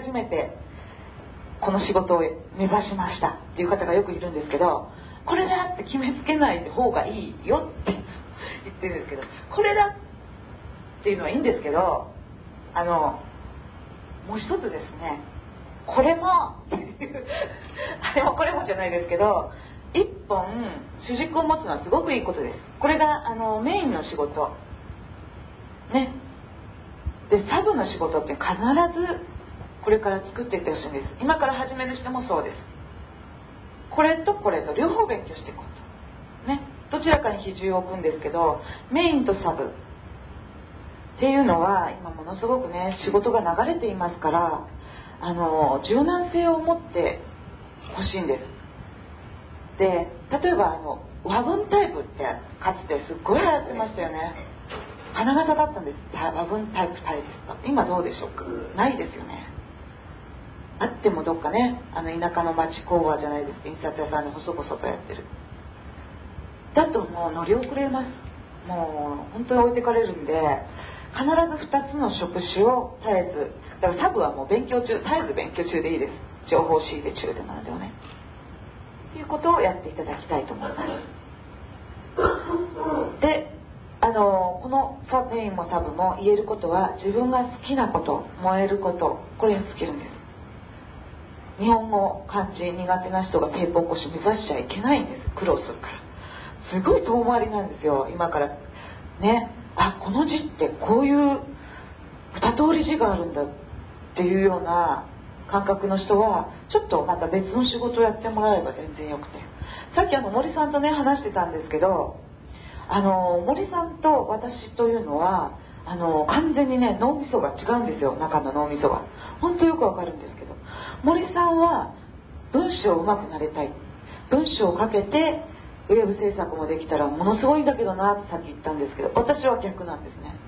初めてこの仕事を目指しましたっていう方がよくいるんですけど、これだって決めつけない方がいいよって言ってるんですけど、これだっていうのはいいんですけど、もう一つですね、これもあれもこれもじゃないですけど、一本主軸を持つのはすごくいいことです。これがメインの仕事ね。でサブの仕事って必ずこれから作っていってほしいんです。今から始める人もそうです。これとこれと両方勉強していこうとね。どちらかに比重を置くんですけど、メインとサブっていうのは今ものすごくね仕事が流れていますから、柔軟性を持ってほしいんです。で例えば和文タイプってかつてすっごい流行ってましたよね。花形だったんです。和文タイプタイピスト。今どうでしょうか。ないですよね。あってもどっかね田舎の町工場じゃないですか、印刷屋さんで細々とやってる。だともう乗り遅れます。もう本当に置いてかれるんで、必ず2つの職種を絶えず、だからサブはもう勉強中、絶えず勉強中でいいです。情報仕入れ中でなのではねということをやっていただきたいと思います。でこのメインもサブも言えることは、自分が好きなこと、燃えること、これに尽きるんです。日本語漢字苦手な人がテープ起こし目指しちゃいけないんです。苦労するから。すごい遠回りなんですよ今からね。この字ってこういう2通り字があるんだっていうような感覚の人はちょっとまた別の仕事をやってもらえば全然よくて、さっき森さんとね話してたんですけど、森さんと私というのは完全にね脳みそが違うんですよ。中の脳みそが本当よくわかるんですけど、森さんは文章うまくなれたい、文章をかけてウェブ制作もできたらものすごいんだけどなってさっき言ったんですけど、私は逆なんですね。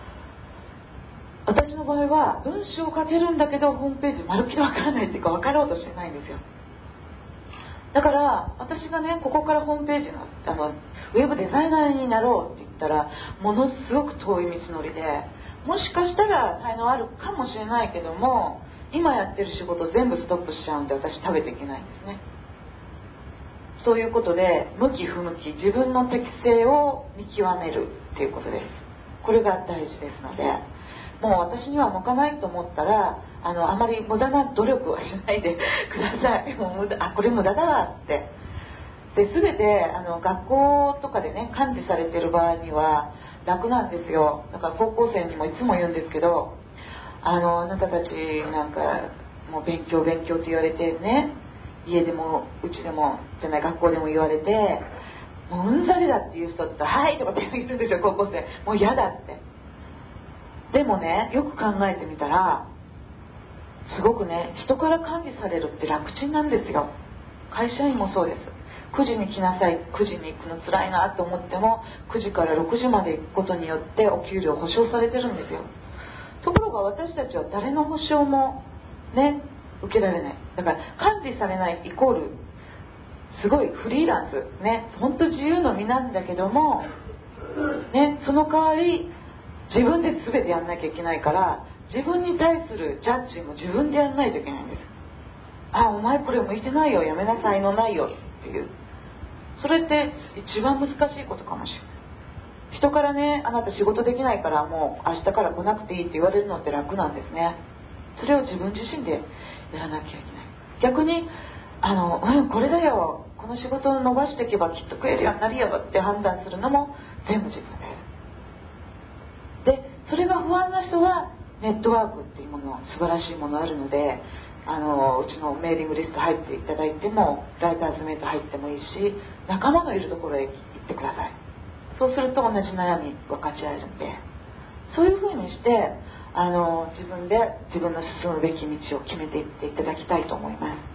私の場合は文章を書けるんだけどホームページまるっきりわからないっていうか分かろうとしてないんですよ。だから私がねここからホームページのウェブデザイナーになろうって言ったらものすごく遠い道のりで、もしかしたら才能あるかもしれないけども今やってる仕事全部ストップしちゃうんで私食べていけないんですね。そういうことで向き不向き、自分の適性を見極めるっていうことです。これが大事ですので、もう私には向かないと思ったらあまり無駄な努力はしないでください。もうこれ無駄だわって。で全て学校とかでね管理されてる場合には楽なんですよ。だから高校生にもいつも言うんですけど、あなたたちなんかもう勉強勉強って言われてね、家でもうちでもじゃない学校でも言われて、もううんざりだっていう人ってはいとかって言うんですよ。高校生もう嫌だって。でもねよく考えてみたらすごくね人から管理されるって楽ちんなんですよ。会社員もそうです。9時に来なさい、9時に行くの辛いなと思っても9時から6時まで行くことによってお給料保証されてるんですよ。ところが私たちは誰の保証もね受けられない。だから管理されないイコールすごいフリーランスね、本当自由の身なんだけどもね、その代わり自分で全てやんなきゃいけないから、自分に対するジャッジも自分でやんないといけないんです。お前これ向いてないよ、やめなさいのないよっていう、それって一番難しいことかもしれない。人からねあなた仕事できないからもう明日から来なくていいって言われるのって楽なんですね。それを自分自身でやらなきゃいけない。逆にこれだよ、この仕事を伸ばしていけばきっと食えるようになるよって判断するのも全部自分です。でそれが不安な人はネットワークっていうもの素晴らしいものあるので、うちのメーリングリスト入っていただいてもライターズメイト入ってもいいし、仲間のいるところへ行ってください。そうすると同じ悩み分かち合えるんで、そういうふうにして自分で自分の進むべき道を決めていっていただきたいと思います。